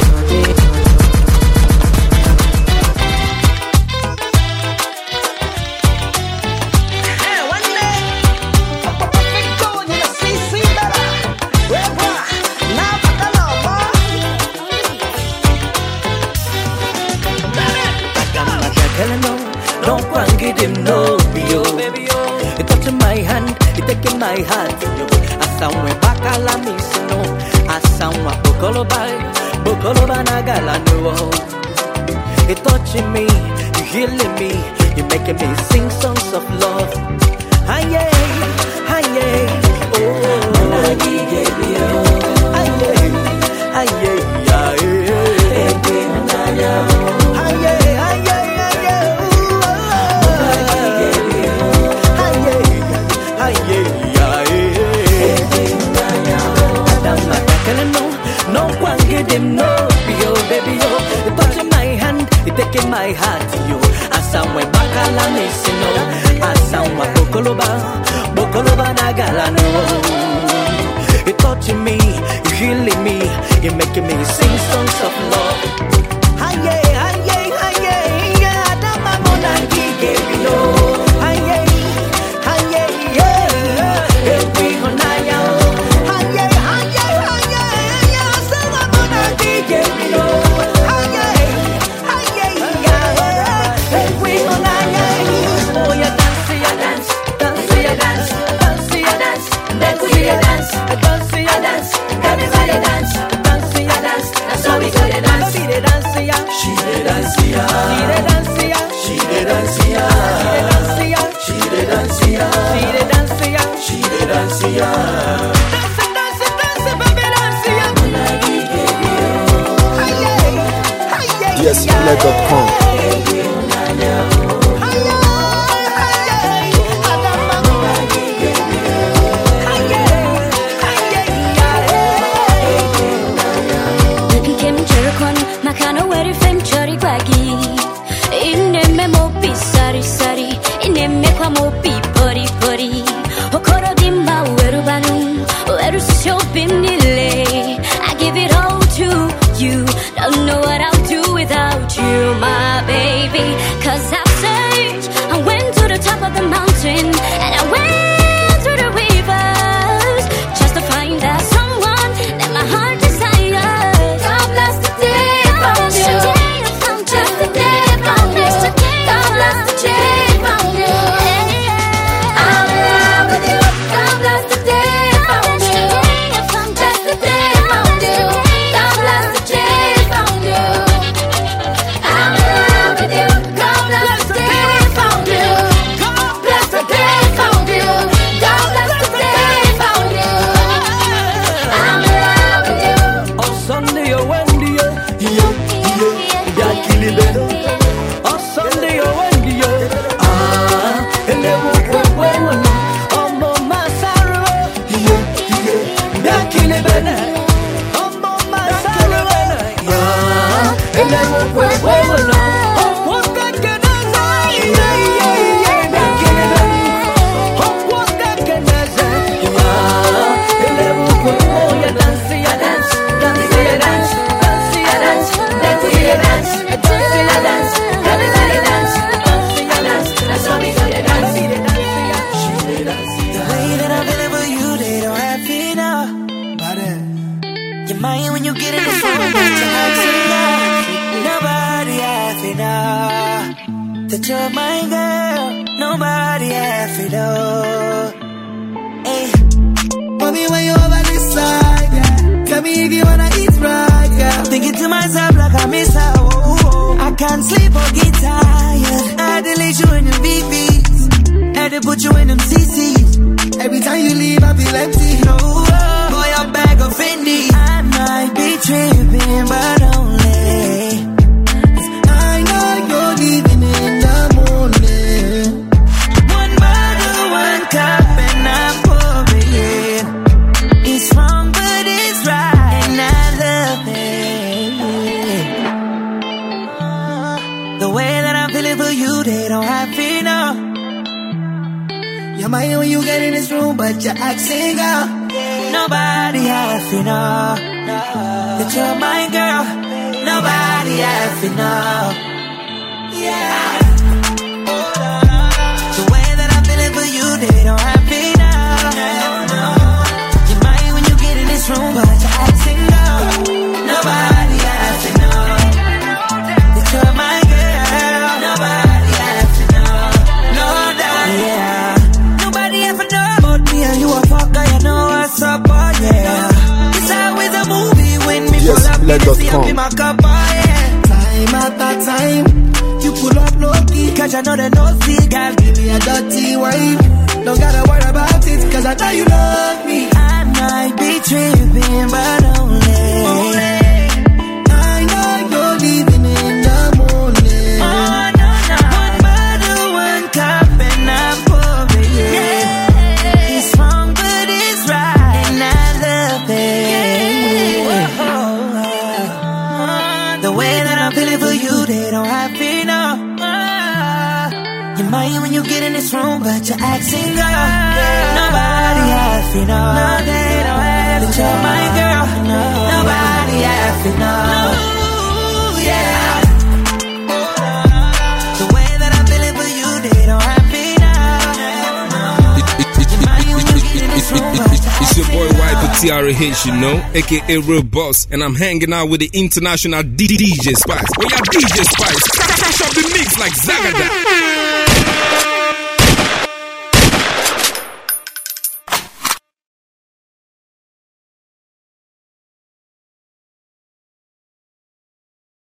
Him no be yo, it touching my hand, it taking my heart. Yo, I sound way back ala me so no. I sound wa bokolo by, bokolo banagala no. It touching me, you healing me, you making me sing songs of love. Aye, aye, oh, Managi gave you, aye, aye, aye, him no, yo, baby, yo. You touching my hand, you taking my heart, yo. I sound way back ala missing, no. I sound wa bokoloba, bokoloba nagala, no. You touching me, you healing me, you making me sing songs of love. Aye, aye, aye, aye, Adama monangi gave you, aye, aye, aye, every honaya. yes play dot com. I give it all to you. Don't know what I'll do without you, my baby. Cause I've searched, I went to the top of the mountain, and I went through the rivers, just to find that someone that my heart desires. God bless the day I found you. Just the day I found you. God bless the day I found you. I'm in love with you. God bless the day I found you. Just the day I found you. God bless the day I found you. I'm in love with you. God bless the day I found you. God bless the day I found you. God bless the day I found you. I'm in love with you. On Sunday or Wendy, yeah, yeah, yeah, kill it better. On Sunday or Wendy, yeah, ah, and they won't wait, wait, wait, on my sorrow, yeah, yeah, yeah, kill it better. On my sorrow, yeah, and they won't wait, wait, wait, on what that can I say, yeah, yeah, yeah, yeah, kill it better. On what that can I say, yeah, and they won't wait, oh, yeah, dance, yeah, dance, dance, yeah, dance, dance, yeah, dance, dance, yeah, dance, dance, yeah, dance, dance, yeah, dance, dance, yeah, dance, that's how we do it, dance, yeah, dance, yeah. The way that I'm feeling for you, they don't have it now. You're mine when you get in the phone, but you're not enough. Nobody have it now. That you're my girl, nobody have it all. Call me when you over this side, yeah. Tell me if you wanna eat right, yeah. Thinking to myself like I miss her, oh, oh, oh. I can't sleep or get tired. I had to lay you in the B Bs, had to put you in them C Cs. Every time you leave, I feel empty. No, oh, boy, I'm back of Fendi. I might be tripping, but only 'cause I know you're leaving in the morning. One bottle, one cup, and I'm pouring it. It's wrong, but it's right, and I love it. The way that I'm feeling for you, they don't have to know. You're mine when you get in this room, but you're acting up. Nobody has to know that you're my girl. Nobody has to know. Yeah. The way that I'm feeling for you, they don't have to know. You're mine when you get in this room, but you're acting up. Nobody has to know that you're my girl. Nobody has to know. No doubt. Yeah. And you a fucker, you know what's up, oh yeah. It's always a movie when me yes, pull up, let me see up in my cup, oh yeah. Time after time, you pull up low key, cause I know they no see, girl, give me a dirty wine. Don't gotta worry about it, cause I know you love me. I might be tripping, but only, only. I know you're leaving in the morning. Oh no, no. One bottle, one cup, and I'm pouring it. Yeah. The way that I'm feeling for you, they don't have to know. You're mine when you get in this room, but you're acting up. Nobody has to know. No, they don't have that you're my girl. Nobody has to know. Yeah. The way that I'm feeling for you, they don't have to know. You're mine when you get in this room, but it's your boy Y P T R H, you know, aka Real Boss, and I'm hanging out with the international D J Spice. Oh yeah, D J Spice, crash up the mix like Zagada.